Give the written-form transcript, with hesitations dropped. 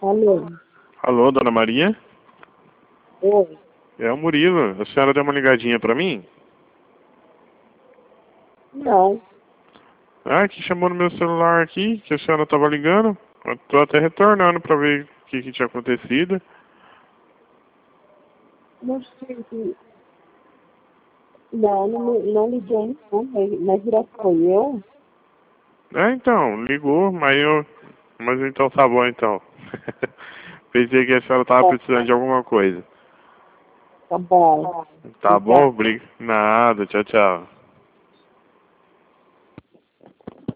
Alô? Alô, dona Maria? Oi? É o Murilo. A senhora deu uma ligadinha pra mim? Não. Ah, que chamou no meu celular aqui, que a senhora tava ligando. Eu tô até retornando pra ver o que tinha acontecido. Não sei se... Não liguei não, mas já foi eu? Então, ligou, Mas então tá bom então. Pensei que a senhora tava Tá, precisando de alguma coisa. tá bom. Tá bom? Obrigada. Nada, tchau, tchau.